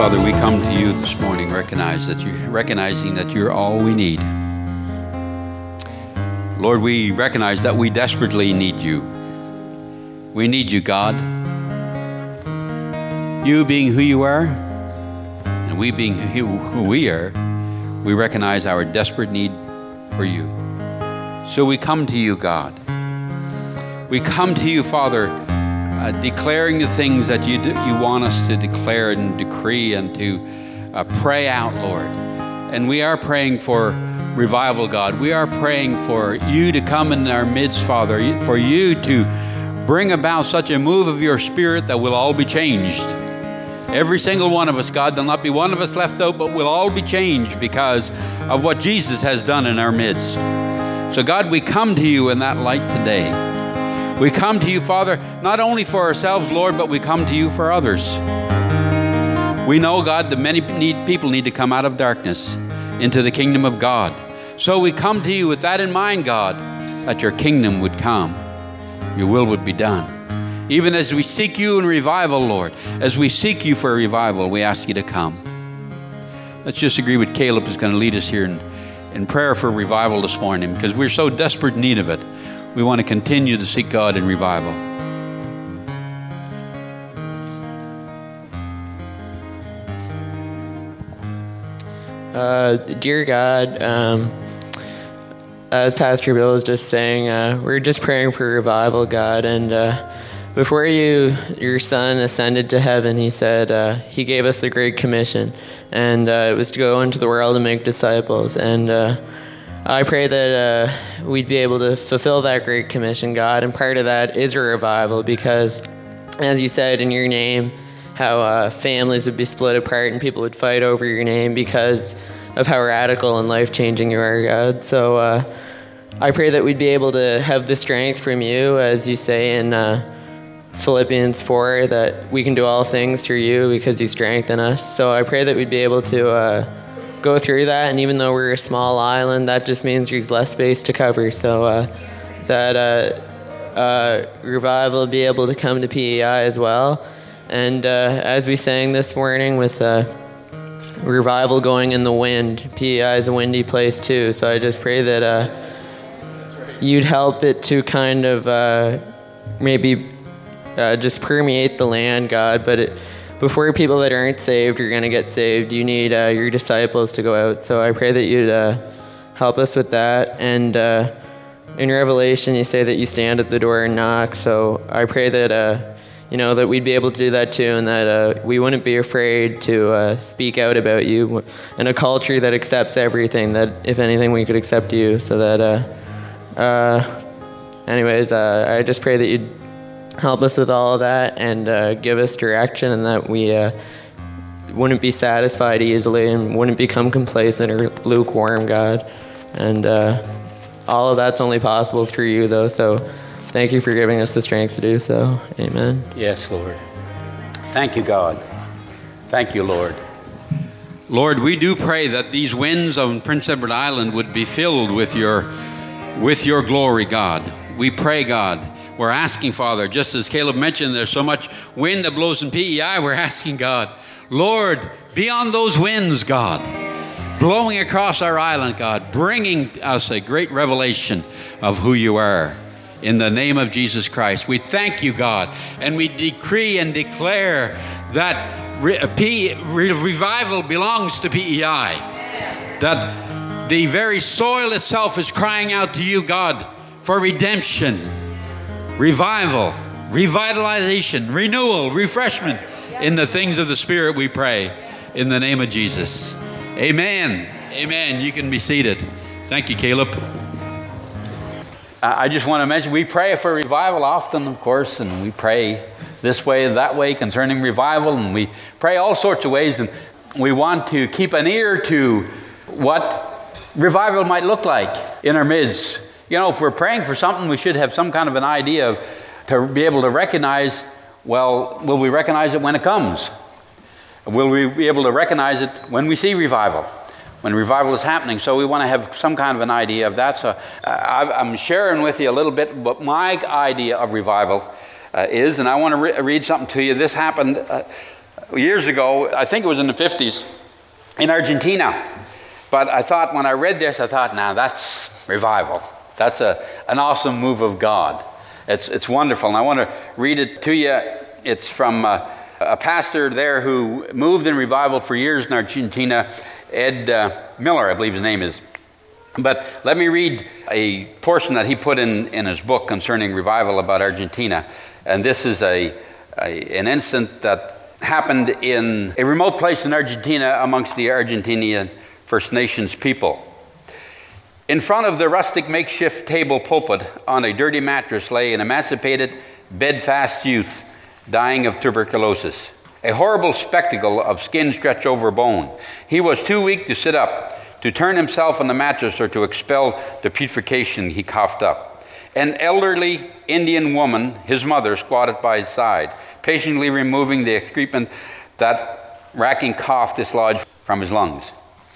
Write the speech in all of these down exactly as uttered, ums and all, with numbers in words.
Father, we come to you this morning, recognize that you, recognizing that you're all we need. Lord, we recognize that we desperately need you. We need you, God. You being who you are, and we being who, who we are, we recognize our desperate need for you. So we come to you, God. We come to you, Father, uh, declaring the things that you do, you want us to declare and decree and to uh, pray out, Lord. And we are praying for revival, God. We are praying for you to come in our midst, Father, for you to bring about such a move of your Spirit that we'll all be changed. Every single one of us, God, there'll not be one of us left out, but we'll all be changed because of what Jesus has done in our midst. So, God, we come to you in that light today. We come to you, Father, not only for ourselves, Lord, but we come to you for others. We know, God, that many need, people need to come out of darkness into the kingdom of God. So we come to you with that in mind, God, that your kingdom would come, your will would be done. Even as we seek you in revival, Lord, as we seek you for revival, we ask you to come. Let's just agree with Caleb who's going to lead us here in, in prayer for revival this morning, because we're so desperate in need of it. We want to continue to seek God in revival. Uh, dear God, um, as Pastor Bill was just saying, uh, we're just praying for revival, God. And uh, before you, your Son ascended to heaven, he said uh, he gave us the Great Commission, and uh, it was to go into the world and make disciples. And uh, I pray that uh, we'd be able to fulfill that Great Commission, God. And part of that is a revival, because, as you said in your name, how uh, families would be split apart and people would fight over your name because of how radical and life-changing you are, God. So uh, I pray that we'd be able to have the strength from you, as you say in uh, Philippians four, that we can do all things through you because you strengthen us. So I pray that we'd be able to uh, go through that, and even though we're a small island, that just means there's less space to cover. So uh, that uh, uh, revival will be able to come to P E I as well. And uh, as we sang this morning with uh, revival going in the wind, P E I is a windy place too. So I just pray that uh, you'd help it to kind of uh, maybe uh, just permeate the land, God. But it, before people that aren't saved are going to get saved, you need uh, your disciples to go out. So I pray that you'd uh, help us with that. And uh, in Revelation, you say that you stand at the door and knock. So I pray that... Uh, You know, that we'd be able to do that too, and that uh, we wouldn't be afraid to uh, speak out about you in a culture that accepts everything, that if anything we could accept you. So that, uh, uh, anyways, uh, I just pray that you'd help us with all of that and uh, give us direction, and that we uh, wouldn't be satisfied easily and wouldn't become complacent or lukewarm, God. And uh, all of that's only possible through you, though, so... Thank you for giving us the strength to do so. Amen. Yes, Lord. Thank you, God. Thank you, Lord. Lord, we do pray that these winds on Prince Edward Island would be filled with your, with your glory, God. We pray, God. We're asking, Father, just as Caleb mentioned, there's so much wind that blows in P E I, we're asking, God, Lord, be on those winds, God, blowing across our island, God, bringing us a great revelation of who you are. In the name of Jesus Christ, we thank you, God, and we decree and declare that re- P- re- revival belongs to P E I. That the very soil itself is crying out to you, God, for redemption, revival, revitalization, renewal, refreshment in the things of the Spirit, we pray, in the name of Jesus. Amen. Amen. You can be seated. Thank you, Caleb. I just want to mention, we pray for revival often, of course, and we pray this way, that way concerning revival, and we pray all sorts of ways, and we want to keep an ear to what revival might look like in our midst. You know, if we're praying for something, we should have some kind of an idea of, to be able to recognize, well, will we recognize it when it comes? Will we be able to recognize it when we see revival? When revival is happening. So we want to have some kind of an idea of that. So uh, I'm sharing with you a little bit what my idea of revival uh, is, and I want to re- read something to you. This happened uh, years ago, I think it was in the fifties, in Argentina. But I thought, when I read this, I thought, now that's revival. That's a, an awesome move of God. It's, it's wonderful. And I want to read it to you. It's from uh, a pastor there who moved in revival for years in Argentina, Ed uh, Miller, I believe his name is. But let me read a portion that he put in, in his book concerning revival about Argentina. And this is a, a an incident that happened in a remote place in Argentina amongst the Argentinian First Nations people. In front of the rustic makeshift table pulpit on a dirty mattress lay an emancipated, bedfast youth dying of tuberculosis. A horrible spectacle of skin stretched over bone. He was too weak to sit up, to turn himself on the mattress, or to expel the putrefaction he coughed up. An elderly Indian woman, his mother, squatted by his side, patiently removing the excrement that racking cough dislodged from his lungs.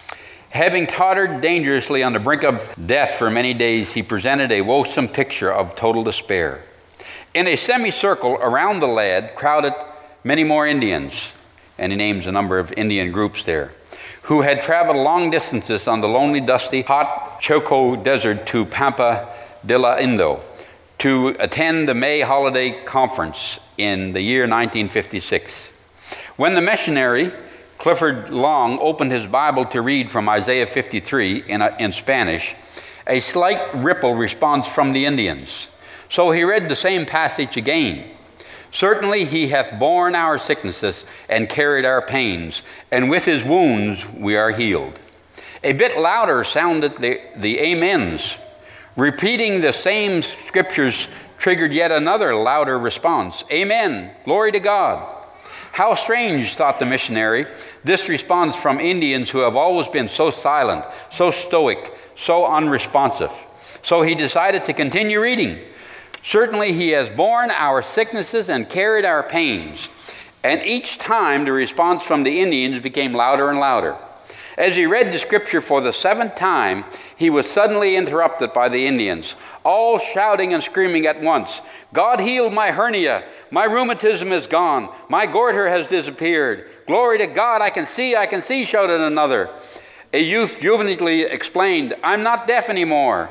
Having tottered dangerously on the brink of death for many days, he presented a woeful picture of total despair. In a semicircle around the lad crowded many more Indians, and he names a number of Indian groups there, who had traveled long distances on the lonely, dusty, hot Choco Desert to Pampa de la Indo to attend the May holiday conference in the year nineteen fifty-six. When the missionary Clifford Long opened his Bible to read from Isaiah fifty-three in, a, in Spanish, a slight ripple responds from the Indians. So he read the same passage again. Certainly he hath borne our sicknesses and carried our pains, and with his wounds we are healed. A bit louder sounded the, the amens. Repeating the same scriptures triggered yet another louder response. Amen. Glory to God. How strange, thought the missionary, this response from Indians who have always been so silent, so stoic, so unresponsive. So he decided to continue reading. Certainly he has borne our sicknesses and carried our pains. And each time the response from the Indians became louder and louder. As he read the scripture for the seventh time, he was suddenly interrupted by the Indians, all shouting and screaming at once. God healed my hernia. My rheumatism is gone. My goiter has disappeared. Glory to God, I can see, I can see, shouted another. A youth jubilantly explained, I'm not deaf anymore.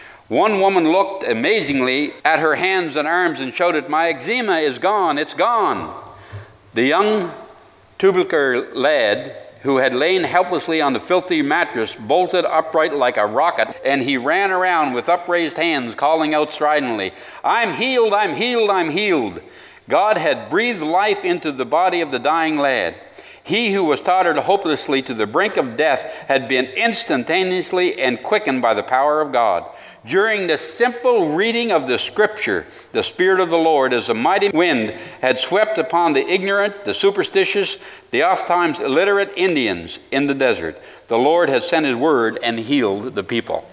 One woman looked amazingly at her hands and arms and shouted, my eczema is gone, it's gone. The young tubercular lad who had lain helplessly on the filthy mattress bolted upright like a rocket, and he ran around with upraised hands, calling out stridently, I'm healed, I'm healed, I'm healed. God had breathed life into the body of the dying lad. He who was tottered hopelessly to the brink of death had been instantaneously and quickened by the power of God. During the simple reading of the scripture, the Spirit of the Lord, as a mighty wind, had swept upon the ignorant, the superstitious, the oft-times illiterate Indians in the desert. The Lord has sent his word and healed the people.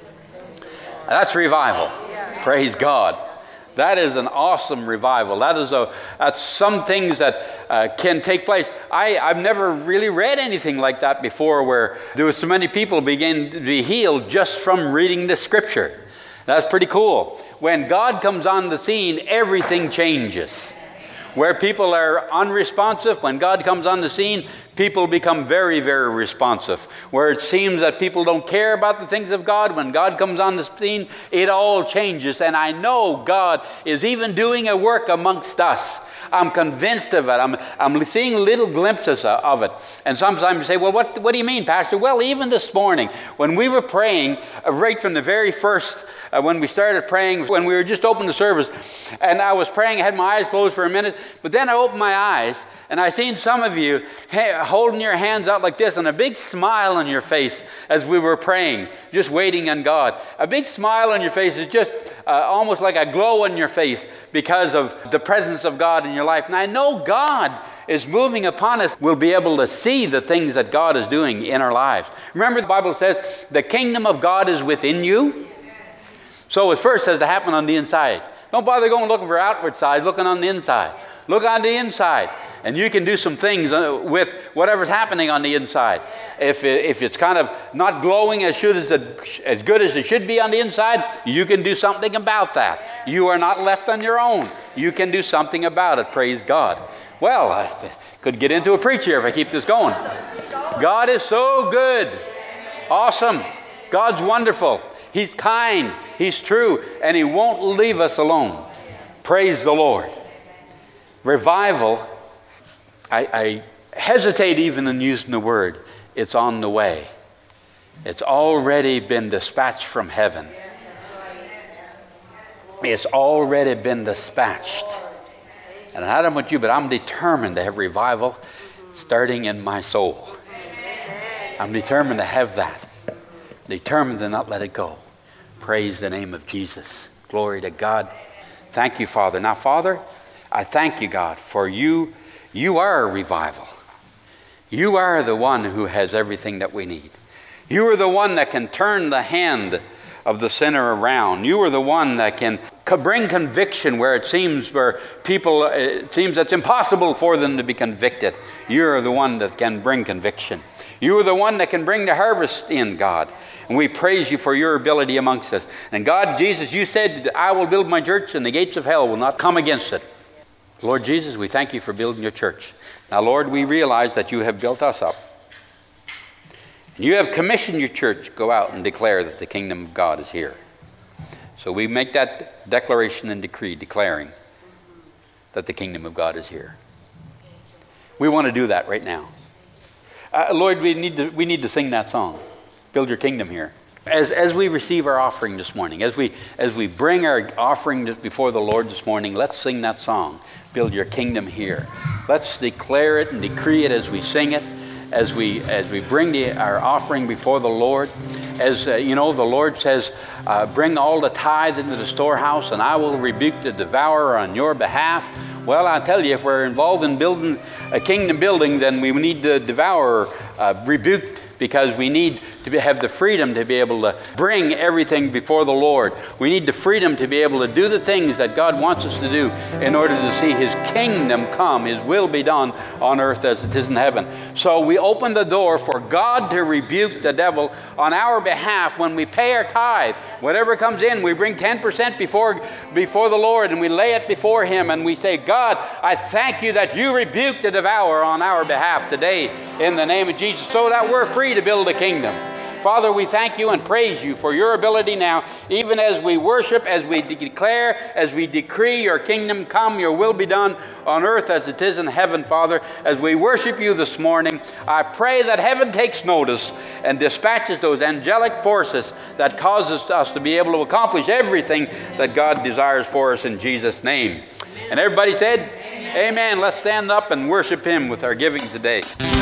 That's revival. Praise God. That is an awesome revival. That is a that's some things that uh, can take place. I, I've never really read anything like that before, where there was so many people begin to be healed just from reading the scripture. That's pretty cool. When God comes on the scene, everything changes. Where people are unresponsive, when God comes on the scene, people become very, very responsive. Where it seems that people don't care about the things of God, when God comes on the scene, it all changes. And I know God is even doing a work amongst us. I'm convinced of it. I'm, I'm seeing little glimpses of it. And sometimes you say, well, what, what do you mean, Pastor? Well, even this morning, when we were praying, uh, right from the very first, uh, when we started praying, when we were just opening the service, and I was praying, I had my eyes closed for a minute, but then I opened my eyes, and I seen some of you ha- holding your hands out like this, and a big smile on your face as we were praying, just waiting on God. A big smile on your face is just uh, almost like a glow on your face because of the presence of God in your life. And I know God is moving upon us. We'll be able to see the things that God is doing in our lives. Remember, the Bible says the kingdom of God is within you. So it first has to happen on the inside. Don't bother going looking for outward side, looking on the inside. Look on the inside, and you can do some things with whatever's happening on the inside. If it, if it's kind of not glowing as should as, it, as good as it should be on the inside, you can do something about that. You are not left on your own. You can do something about it. Praise God. Well, uh, Could get into a preach here if I keep this going. God is so good. Awesome. God's wonderful. He's kind. He's true. And He won't leave us alone. Praise the Lord. Revival, I, I hesitate even in using the word. It's on the way. It's already been dispatched from heaven. It's already been dispatched. And I don't know about you, but I'm determined to have revival starting in my soul. I'm determined to have that. Determined to not let it go. Praise the name of Jesus. Glory to God. Thank you, Father. Now, Father, I thank you, God, for you. You are a revival. You are the one who has everything that we need. You are the one that can turn the hand of the sinner around. You are the one that can bring conviction where it seems where people, it seems it's impossible for them to be convicted. You are the one that can bring conviction. You are the one that can bring the harvest in, God. And we praise you for your ability amongst us. And God, Jesus, you said, I will build my church and the gates of hell will not come against it. Lord Jesus, we thank you for building your church. Now, Lord, we realize that you have built us up. And you have commissioned your church to go out and declare that the kingdom of God is here. So we make that declaration and decree declaring that the kingdom of God is here. We want to do that right now. Uh, Lord, we need to we need to sing that song. Build your kingdom here. As as we receive our offering this morning, as we as we bring our offering before the Lord this morning, let's sing that song. Build your kingdom here. Let's declare it and decree it as we sing it, as we as we bring the, our offering before the Lord. As uh, you know, the Lord says, uh, bring all the tithe into the storehouse, and I will rebuke the devourer on your behalf. Well, I tell you, if we're involved in building a kingdom building, then we need the devourer uh, rebuked, because we need to be, have the freedom to be able to bring everything before the Lord. We need the freedom to be able to do the things that God wants us to do in order to see His kingdom come, His will be done on earth as it is in heaven. So we open the door for God to rebuke the devil on our behalf when we pay our tithe. Whatever comes in, we bring ten percent before, before the Lord, and we lay it before Him, and we say, God, I thank you that you rebuked the devourer on our behalf today in the name of Jesus, so that we're free to build a kingdom. Father, we thank you and praise you for your ability now, even as we worship, as we declare, as we decree your kingdom come, your will be done on earth as it is in heaven, Father. As we worship you this morning, I pray that heaven takes notice and dispatches those angelic forces that causes us to be able to accomplish everything that God desires for us in Jesus' name. And everybody said, Amen. Amen. Let's stand up and worship Him with our giving today.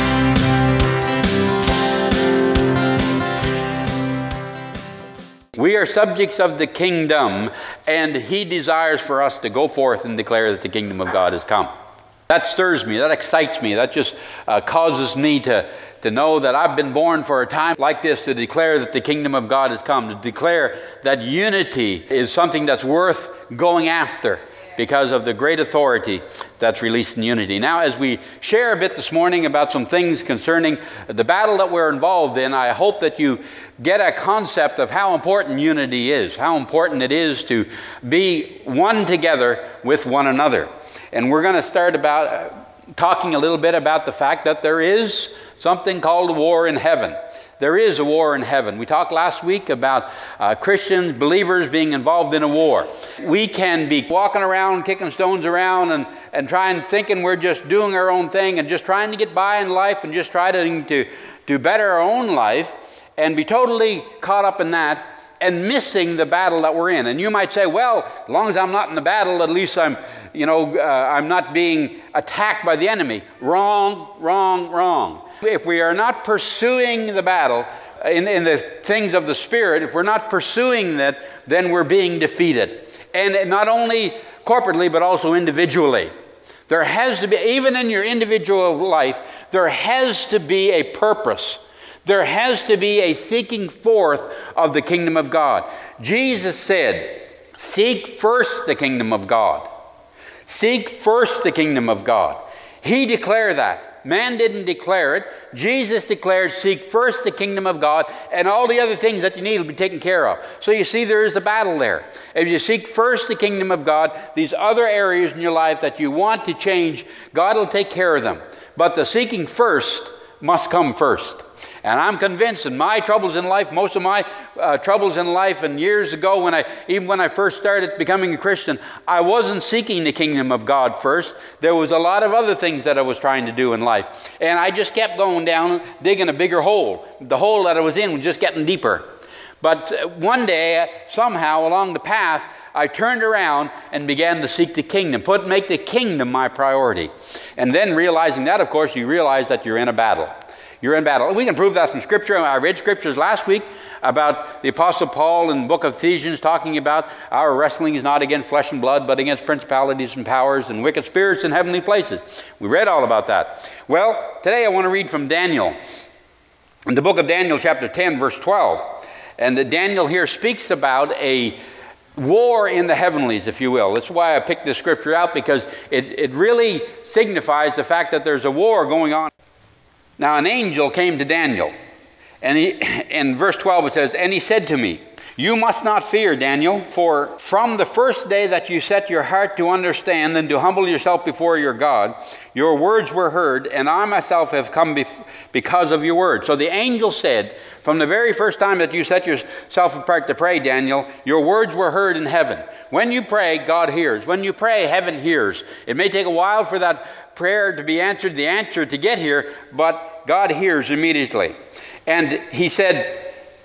We are subjects of the kingdom, and He desires for us to go forth and declare that the kingdom of God has come. That stirs me, that excites me, that just uh, causes me to, to know that I've been born for a time like this, to declare that the kingdom of God has come, to declare that unity is something that's worth going after, because of the great authority that's released in unity. Now, as we share a bit this morning about some things concerning the battle that we're involved in, I hope that you get a concept of how important unity is, how important it is to be one together with one another. And we're going to start about uh, talking a little bit about the fact that there is something called a war in heaven. There is a war in heaven. We talked last week about uh, Christians, believers being involved in a war. We can be walking around, kicking stones around, and, and trying, thinking we're just doing our own thing and just trying to get by in life and just trying to, to better our own life, and be totally caught up in that and missing the battle that we're in. And you might say, well, as long as I'm not in the battle, at least I'm, you know, uh, I'm not being attacked by the enemy. Wrong, wrong, wrong. If we are not pursuing the battle in, in the things of the Spirit, if we're not pursuing that, then we're being defeated. And not only corporately, but also individually. There has to be, even in your individual life, there has to be a purpose. There has to be a seeking forth of the kingdom of God. Jesus said, seek first the kingdom of God. Seek first the kingdom of God. He declared that. Man didn't declare it. Jesus declared, seek first the kingdom of God, and all the other things that you need will be taken care of. So you see, there is a battle there. If you seek first the kingdom of God, these other areas in your life that you want to change, God will take care of them. But the seeking first must come first. And I'm convinced in my troubles in life, most of my uh, troubles in life, and years ago, when I, even when I first started becoming a Christian, I wasn't seeking the kingdom of God first. There was a lot of other things that I was trying to do in life. And I just kept going down, digging a bigger hole. The hole that I was in was just getting deeper. But one day, somehow along the path, I turned around and began to seek the kingdom, put make the kingdom my priority. And then realizing that, of course, you realize that you're in a battle. You're in battle. We can prove that from Scripture. I read Scriptures last week about the Apostle Paul in the book of Ephesians talking about our wrestling is not against flesh and blood, but against principalities and powers and wicked spirits in heavenly places. We read all about that. Well, today I want to read from Daniel. In the book of Daniel, chapter ten, verse twelve. And the Daniel here speaks about a war in the heavenlies, if you will. That's why I picked this scripture out, because it, it really signifies the fact that there's a war going on. Now an angel came to Daniel, and he, in verse twelve it says, "And he said to me, you must not fear, Daniel, for from the first day that you set your heart to understand and to humble yourself before your God, your words were heard, and I myself have come bef- because of your word." So the angel said, from the very first time that you set yourself apart to pray, Daniel, your words were heard in heaven. When you pray, God hears. When you pray, heaven hears. It may take a while for that prayer to be answered, the answer to get here, but God hears immediately. And he said,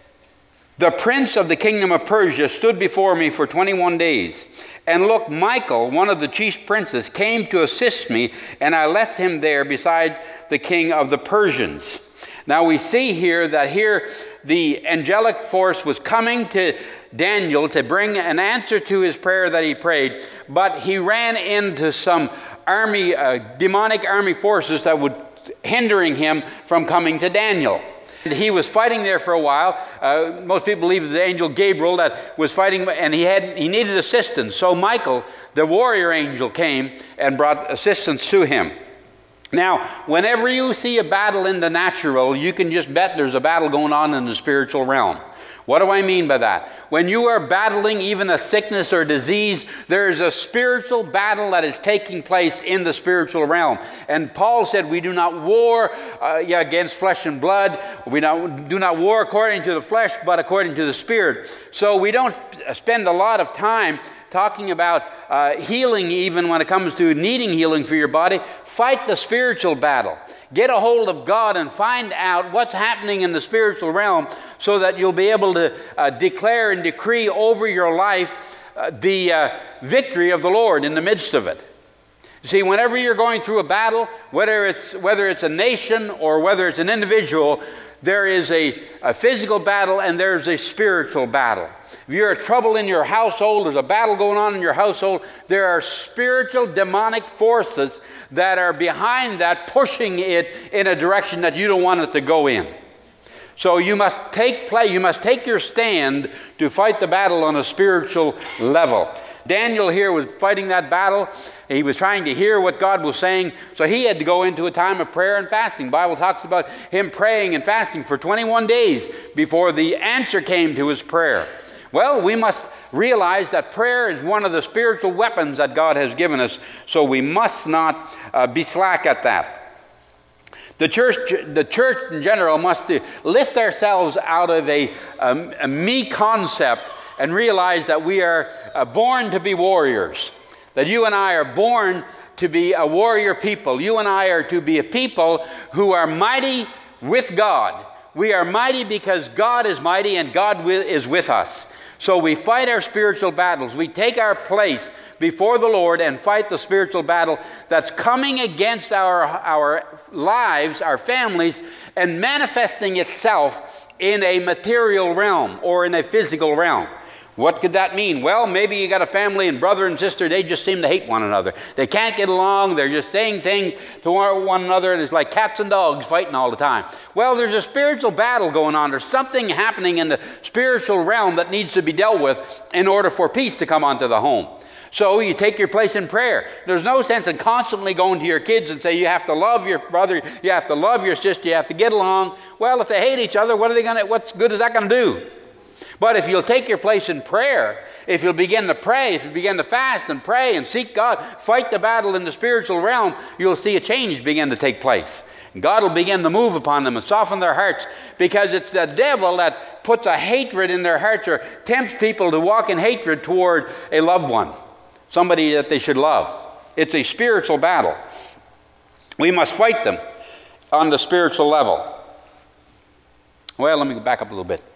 "The prince of the kingdom of Persia stood before me for twenty-one days. And look, Michael, one of the chief princes, came to assist me, and I left him there beside the king of the Persians." Now we see here that here the angelic force was coming to Daniel to bring an answer to his prayer that he prayed, but he ran into some army, uh, demonic army forces that were hindering him from coming to Daniel. He was fighting there for a while. Uh, most people believe it was the angel Gabriel that was fighting, and he had he needed assistance. So Michael, the warrior angel, came and brought assistance to him. Now, whenever you see a battle in the natural, you can just bet there's a battle going on in the spiritual realm. What do I mean by that? When you are battling even a sickness or disease, there is a spiritual battle that is taking place in the spiritual realm. And Paul said we do not war uh, yeah, against flesh and blood. We don't, do not war according to the flesh, but according to the Spirit. So we don't spend a lot of time talking about uh, healing, even when it comes to needing healing for your body. Fight the spiritual battle. Get a hold of God and find out what's happening in the spiritual realm so that you'll be able to uh, declare and decree over your life uh, the uh, victory of the Lord in the midst of it. You see, whenever you're going through a battle, whether it's, whether it's a nation or whether it's an individual, there is a, a physical battle and there's a spiritual battle. If you're in trouble in your household, there's a battle going on in your household, there are spiritual demonic forces that are behind that, pushing it in a direction that you don't want it to go in. So you must take play, you must take your stand to fight the battle on a spiritual level. Daniel here was fighting that battle. He was trying to hear what God was saying, so he had to go into a time of prayer and fasting. The Bible talks about him praying and fasting for twenty-one days before the answer came to his prayer. Well, we must realize that prayer is one of the spiritual weapons that God has given us, so we must not uh, be slack at that. The church, the church in general must lift ourselves out of a, a, a me concept and realize that we are uh, born to be warriors, that you and I are born to be a warrior people. You and I are to be a people who are mighty with God. We are mighty because God is mighty and God is with us. So we fight our spiritual battles. We take our place before the Lord and fight the spiritual battle that's coming against our, our lives, our families, and manifesting itself in a material realm or in a physical realm. What could that mean? Well, maybe you got a family and brother and sister, they just seem to hate one another. They can't get along. They're just saying things to one another, and it's like cats and dogs fighting all the time. Well, there's a spiritual battle going on. There's something happening in the spiritual realm that needs to be dealt with in order for peace to come onto the home. So you take your place in prayer. There's no sense in constantly going to your kids and say you have to love your brother, you have to love your sister, you have to get along. Well, if they hate each other, what are they going to? What's good is that going to do? But if you'll take your place in prayer, if you'll begin to pray, if you begin to fast and pray and seek God, fight the battle in the spiritual realm, you'll see a change begin to take place. And God will begin to move upon them and soften their hearts, because it's the devil that puts a hatred in their hearts or tempts people to walk in hatred toward a loved one, somebody that they should love. It's a spiritual battle. We must fight them on the spiritual level. Well, let me back up a little bit.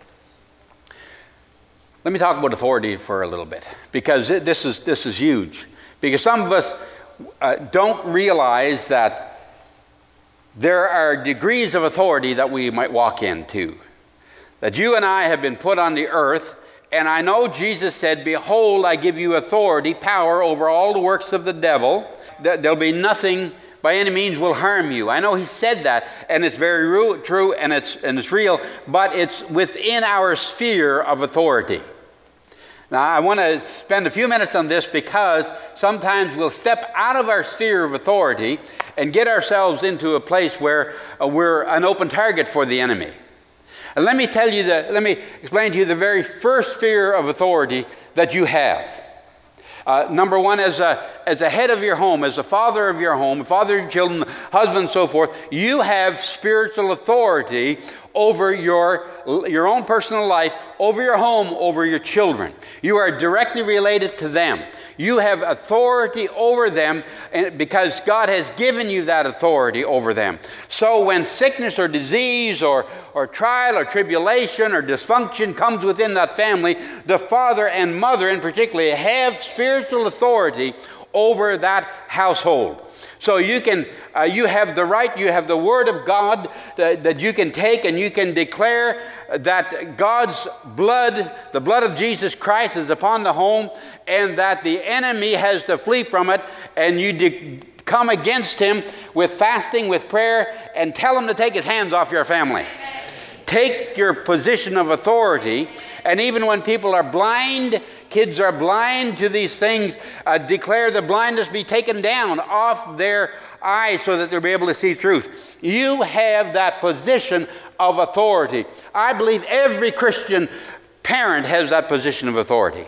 Let me talk about authority for a little bit, because this is, this is huge. Because some of us uh, don't realize that there are degrees of authority that we might walk into. That you and I have been put on the earth, and I know Jesus said, behold, I give you authority, power over all the works of the devil. There'll be nothing by any means will harm you. I know he said that, and it's very true, and it's, and it's real, but it's within our sphere of authority. Now, I want to spend a few minutes on this, because sometimes we'll step out of our sphere of authority and get ourselves into a place where uh, we're an open target for the enemy. And let me tell you, the, let me explain to you the very first sphere of authority that you have. Uh, number one, as a, as a head of your home, as a father of your home, father of your children, husband, and so forth, you have spiritual authority over your, your own personal life, over your home, over your children. You are directly related to them. You have authority over them because God has given you that authority over them. So when sickness or disease or, or trial or tribulation or dysfunction comes within that family, the father and mother in particular have spiritual authority over that household. So you can, uh, you have the right, you have the Word of God that, that you can take, and you can declare that God's blood, the blood of Jesus Christ, is upon the home, and that the enemy has to flee from it, and you de- come against him with fasting, with prayer, and tell him to take his hands off your family. Take your position of authority, and even when people are blind, kids are blind to these things, uh, declare the blindness be taken down off their eyes so that they'll be able to see truth. You have that position of authority. I believe every Christian parent has that position of authority.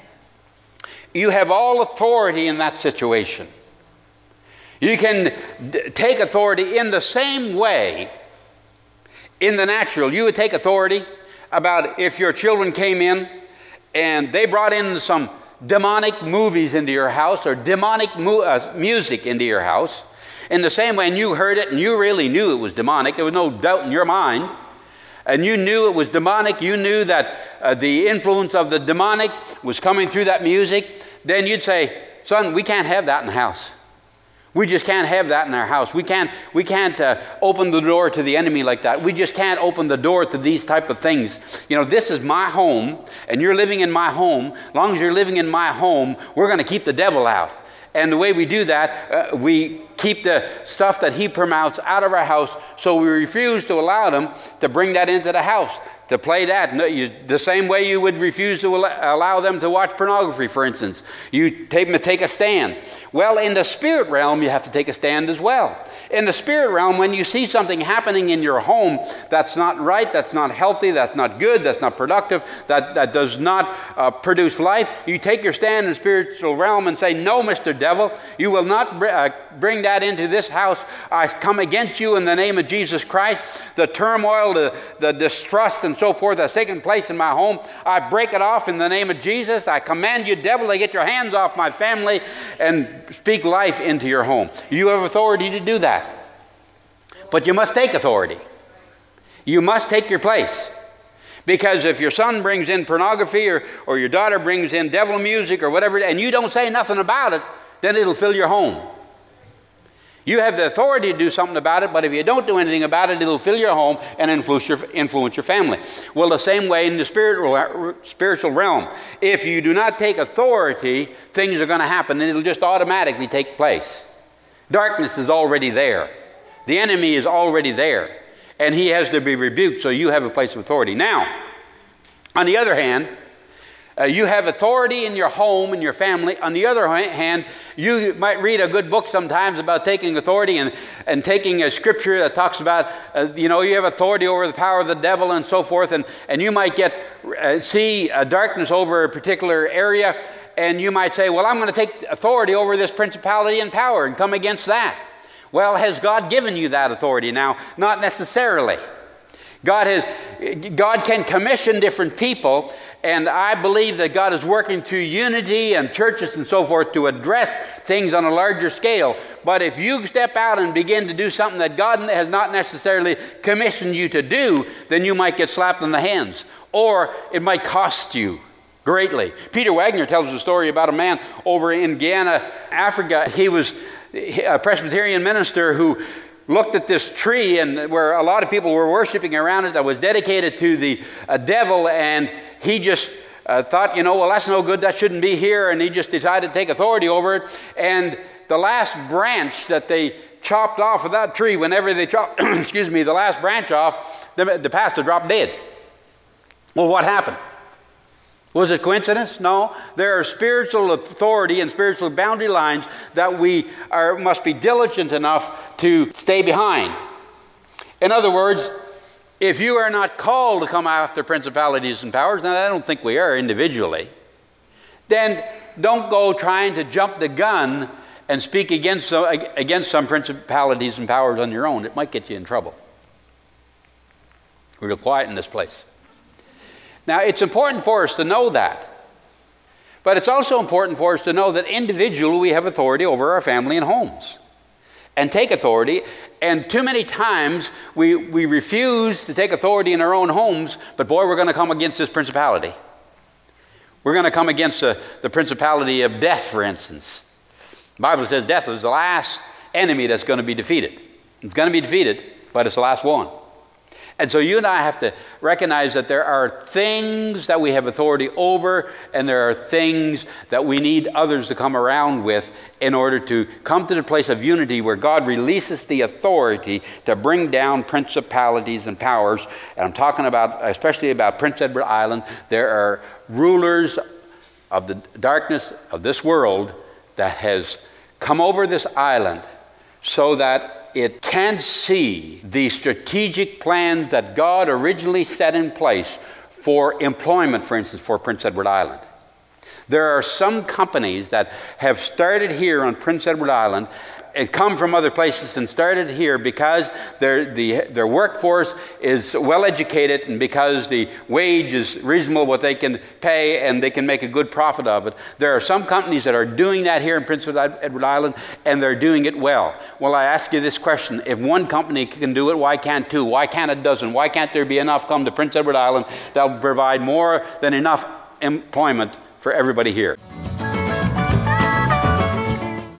You have all authority in that situation. You can d- take authority in the same way. In the natural, you would take authority about if your children came in and they brought in some demonic movies into your house or demonic mu- uh, music into your house. In the same way, and you heard it and you really knew it was demonic. There was no doubt in your mind. And you knew it was demonic. You knew that uh, the influence of the demonic was coming through that music. Then you'd say, son, we can't have that in the house. We just can't have that in our house. We can't, we can't uh, open the door to the enemy like that. We just can't open the door to these type of things. You know, this is my home, and you're living in my home. As long as you're living in my home, we're going to keep the devil out. And the way we do that, uh, we keep the stuff that he promotes out of our house, so we refuse to allow them to bring that into the house, to play that. No, you, the same way you would refuse to allow them to watch pornography, for instance. You take them to take a stand. Well, in the spirit realm, you have to take a stand as well. In the spirit realm, when you see something happening in your home that's not right, that's not healthy, that's not good, that's not productive, that, that does not uh, produce life, you take your stand in the spiritual realm and say, no, Mister Devil, you will not br- uh, bring that into this house. I come against you in the name of Jesus Christ. The turmoil, the, the distrust and so forth that's taken place in my home, I break it off in the name of Jesus. I command you, devil, to get your hands off my family and speak life into your home. You have authority to do that. But you must take authority. You must take your place. Because if your son brings in pornography or, or your daughter brings in devil music or whatever, and you don't say nothing about it, then it'll fill your home. You have the authority to do something about it, but if you don't do anything about it, it'll fill your home and influence your, influence your family. Well, the same way in the spiritual, spiritual realm. If you do not take authority, things are going to happen, and it'll just automatically take place. Darkness is already there. The enemy is already there, and he has to be rebuked, so you have a place of authority. Now, on the other hand, Uh, you have authority in your home and your family. On the other hand, you might read a good book sometimes about taking authority and, and taking a scripture that talks about, uh, you know, you have authority over the power of the devil and so forth, and, and you might get uh, see uh, darkness over a particular area, and you might say, well, I'm going to take authority over this principality and power and come against that. Well, has God given you that authority now? Not necessarily. God has, God can commission different people, and I believe that God is working through unity and churches and so forth to address things on a larger scale. But if you step out and begin to do something that God has not necessarily commissioned you to do, then you might get slapped in the hands, or it might cost you greatly. Peter Wagner tells a story about a man over in Guyana, Africa. He was a Presbyterian minister who looked at this tree, and where a lot of people were worshiping around it, that was dedicated to the uh, devil, and he just uh, thought, you know, well, that's no good, that shouldn't be here, and he just decided to take authority over it. And the last branch that they chopped off of that tree, whenever they chopped, excuse me, the last branch off, the, the pastor dropped dead. Well, what happened? Was it coincidence? No. There are spiritual authority and spiritual boundary lines that we are, must be diligent enough to stay behind. In other words, if you are not called to come after principalities and powers, and I don't think we are individually, then don't go trying to jump the gun and speak against, against some principalities and powers on your own. It might get you in trouble. We're real quiet in this place. Now, it's important for us to know that. But it's also important for us to know that individually we have authority over our family and homes. And take authority. And too many times we, we refuse to take authority in our own homes, but boy, we're going to come against this principality. We're going to come against the, the principality of death, for instance. The Bible says death is the last enemy that's going to be defeated. It's going to be defeated, but it's the last one. And so you and I have to recognize that there are things that we have authority over, and there are things that we need others to come around with in order to come to the place of unity where God releases the authority to bring down principalities and powers. And I'm talking about, especially about Prince Edward Island. There are rulers of the darkness of this world that has come over this island so that it can't see the strategic plan that God originally set in place for employment, for instance, for Prince Edward Island. There are some companies that have started here on Prince Edward Island and come from other places and started here because their, the, their workforce is well educated and because the wage is reasonable what they can pay and they can make a good profit of it. There are some companies that are doing that here in Prince Edward Island, and they're doing it well. Well, I ask you this question. If one company can do it, why can't two? Why can't a dozen? Why can't there be enough come to Prince Edward Island that will provide more than enough employment for everybody here?